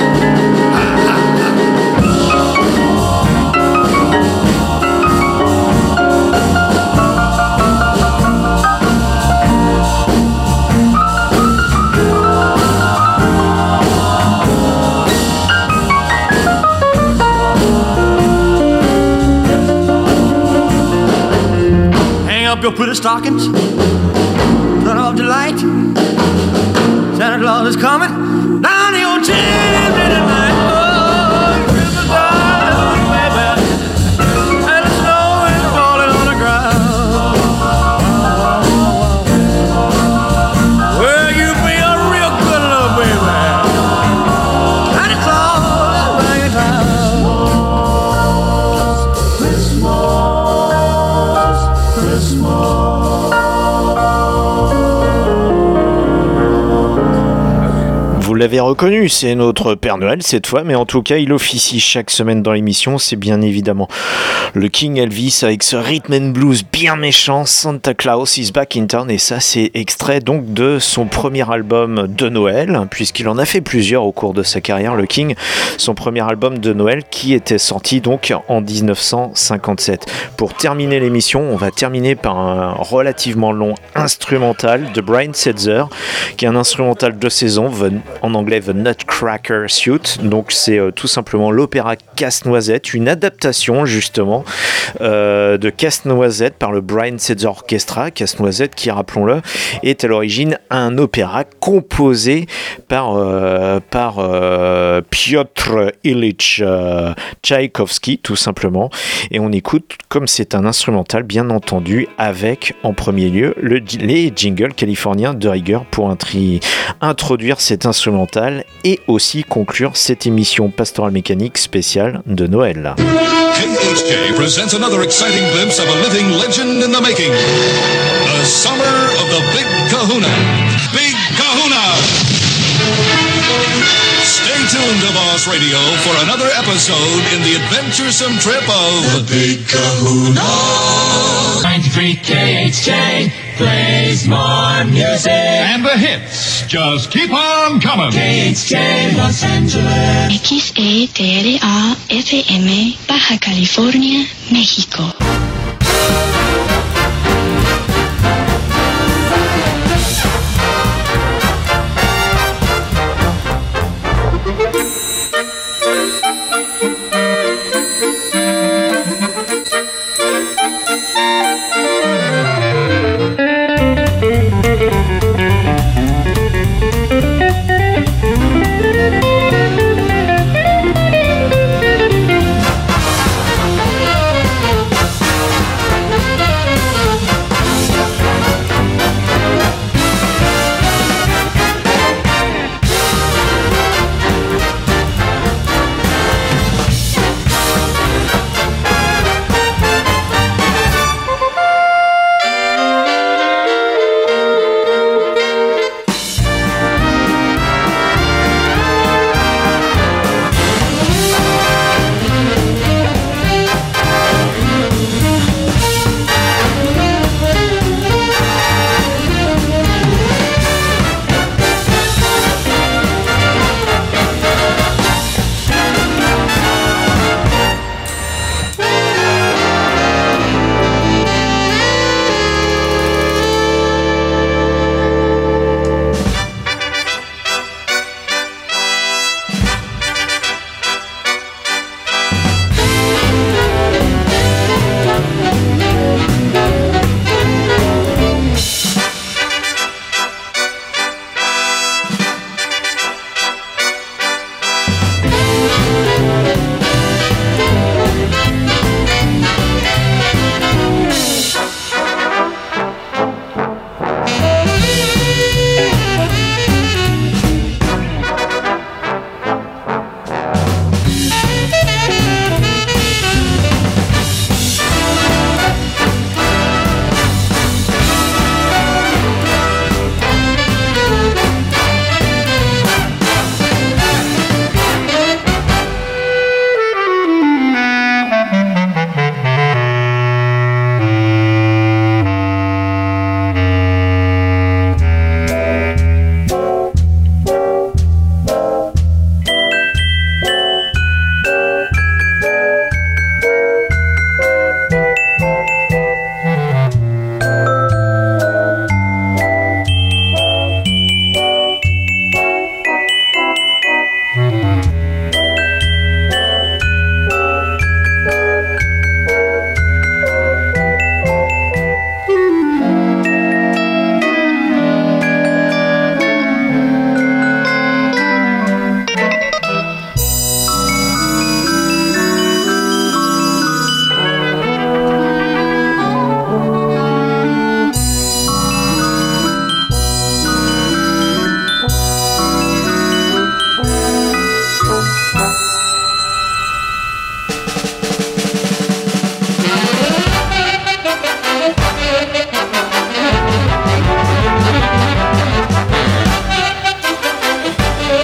Hang up your pretty stockings, turn off the light. Santa Claus is coming down your chimney tonight. Oh, Christmas time, baby, and the snow is falling on the ground. Well, you be a real good little baby. Santa Claus is back in town. Christmas, Christmas. Vous l'avez l'avez reconnu, c'est notre Père Noël cette fois, mais en tout cas, il officie chaque semaine dans l'émission. C'est bien évidemment le King Elvis avec ce rhythm and blues bien méchant, Santa Claus is Back in Town, et ça, c'est extrait donc de son premier album de Noël, puisqu'il en a fait plusieurs au cours de sa carrière, le King. Son premier album de Noël qui était sorti donc en dix-neuf cent cinquante-sept. Pour terminer l'émission, on va terminer par un relativement long instrumental de Brian Setzer, qui est un instrumental de saison, en anglais The Nutcracker Suite. Donc c'est euh, tout simplement l'opéra Casse-Noisette, une adaptation justement euh, de Casse-Noisette par le Brian Setzer Orchestra. Casse-Noisette qui, rappelons-le, est à l'origine un opéra composé par, euh, par euh, Piotr Ilyich euh, Tchaïkovski tout simplement. Et on écoute, comme c'est un instrumental bien entendu, avec en premier lieu le, les jingles californiens de rigueur pour intri- introduire cet instrumental et aussi conclure cette émission pastorale mécanique spéciale de Noël. K H J presents another exciting glimpse of a living legend in the making. The summer of the Big Kahuna. Big Kahuna! Stay tuned to Boss Radio for another episode in the adventuresome trip of the Big Kahuna. ninety-three K H J plays more music. And the hits just keep on coming. K H J Los Angeles. X E T R A F M Baja California, México.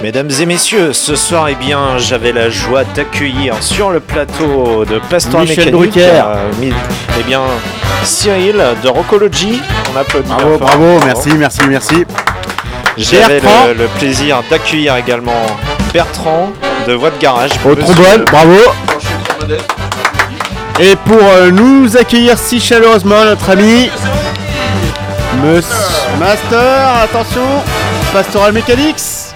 Mesdames et messieurs, ce soir, eh bien, j'avais la joie d'accueillir sur le plateau de Pastoral Michel Mécanique, Drucker. euh, mi- eh bien, Cyril de Rockology. On applaudit. Bravo, bien fort. bravo, merci, merci, merci. J'avais Bertrand. le, le plaisir d'accueillir également Bertrand de Voix de Garage. Au Monsieur- trombone, bravo. Et pour euh, nous accueillir si chaleureusement, notre ami Monsieur Master, attention, Pastoral Mechanics.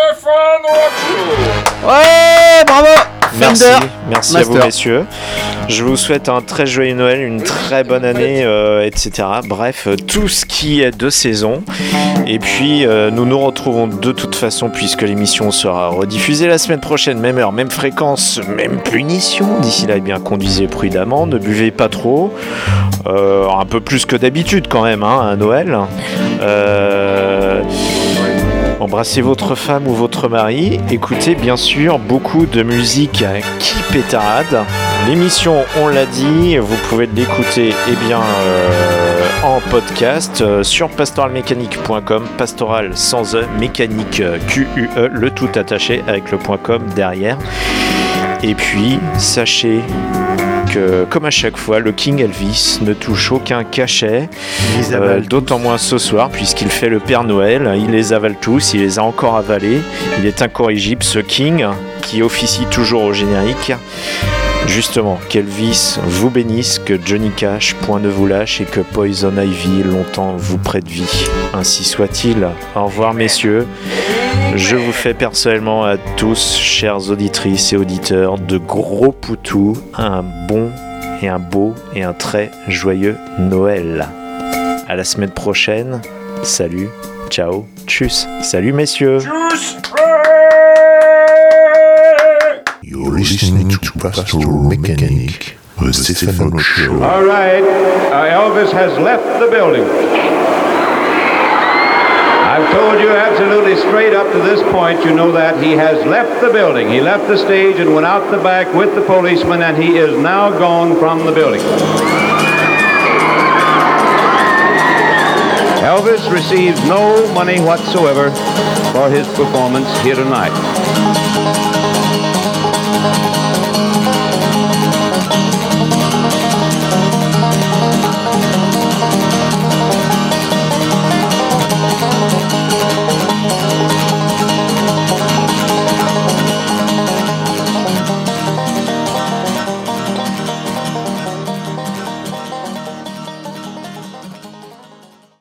Ouais, bravo. Merci, Fender. merci à Master. vous messieurs. Je vous souhaite un très joyeux Noël, une très bonne année, euh, et cetera. Bref, euh, tout ce qui est de saison. Et puis, euh, nous nous retrouvons de toute façon, puisque l'émission sera rediffusée la semaine prochaine, même heure, même fréquence, même punition. D'ici là, eh bien, conduisez prudemment, ne buvez pas trop. Euh, un peu plus que d'habitude quand même, hein, à Noël. Euh... Embrassez votre femme ou votre mari. Écoutez bien sûr beaucoup de musique qui pétarade. L'émission, on l'a dit, vous pouvez l'écouter eh bien, euh, en podcast euh, sur pastoral mécanique point com. Pastoral sans E, mécanique Q U E, le tout attaché avec le .com derrière. Et puis, sachez que, comme à chaque fois, le King Elvis ne touche aucun cachet, Les euh, avale d'autant moins ce soir, puisqu'il fait le Père Noël. Il les avale tous, il les a encore avalés. Il est incorrigible, ce King, qui officie toujours au générique. Justement, qu'Elvis vous bénisse, que Johnny Cash point ne vous lâche et que Poison Ivy longtemps vous prête vie. Ainsi soit-il. Au revoir messieurs. Je vous fais personnellement à tous, chères auditrices et auditeurs, de gros poutous, un bon et un beau et un très joyeux Noël. À la semaine prochaine. Salut, ciao, tchuss. Salut messieurs. You're listening to Pastoral Mechanic, the Stefano Show. All right, uh, Elvis has left the building. I've told you absolutely straight up to this point, you know that he has left the building. He left the stage and went out the back with the policeman, and he is now gone from the building. Elvis receives no money whatsoever for his performance here tonight.